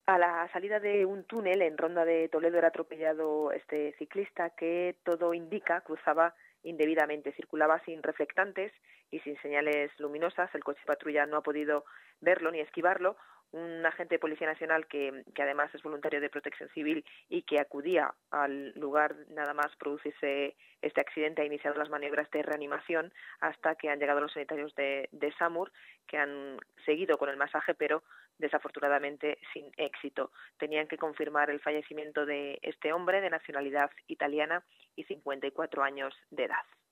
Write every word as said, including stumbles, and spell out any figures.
A la salida de un túnel en Ronda de Toledo era atropellado este ciclista que todo indica cruzaba indebidamente, circulaba sin reflectantes y sin señales luminosas. El coche patrulla no ha podido verlo ni esquivarlo. Un agente de Policía Nacional que, que además es voluntario de Protección Civil y que acudía al lugar nada más producirse este accidente ha iniciado las maniobras de reanimación hasta que han llegado los sanitarios de, de SAMUR, que han seguido con el masaje, pero desafortunadamente sin éxito. Tenían que confirmar el fallecimiento de este hombre de nacionalidad italiana y cincuenta y cuatro años de edad.